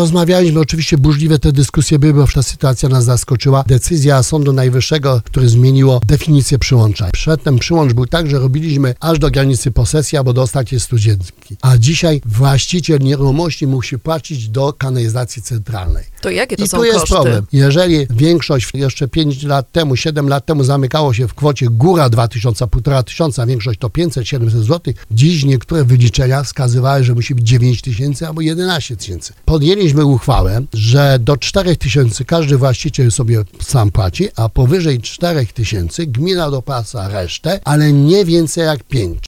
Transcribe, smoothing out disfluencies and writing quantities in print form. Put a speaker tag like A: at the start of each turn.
A: rozmawialiśmy, oczywiście burzliwe te dyskusje były, bo ta sytuacja nas zaskoczyła. Decyzja Sądu Najwyższego, które zmieniło definicję przyłącza. Przedtem przyłącz był tak, że robiliśmy aż do granicy posesji albo do ostatniej studzienki. A dzisiaj właściciel nieruchomości musi płacić do kanalizacji centralnej.
B: To jakie to
A: I
B: są
A: tu jest
B: koszty?
A: problem. Jeżeli większość jeszcze 5 lat temu, 7 lat temu zamykało się w kwocie góra 2000, 1500, większość to 500-700 zł, dziś niektóre wyliczenia wskazywały, że musi być 9 tysięcy albo 11 tysięcy. Podjęliśmy uchwałę, że do 4 tysięcy każdy właściciel sobie sam płaci, a powyżej 4 tysięcy gmina dopłaca resztę, ale nie więcej jak 5.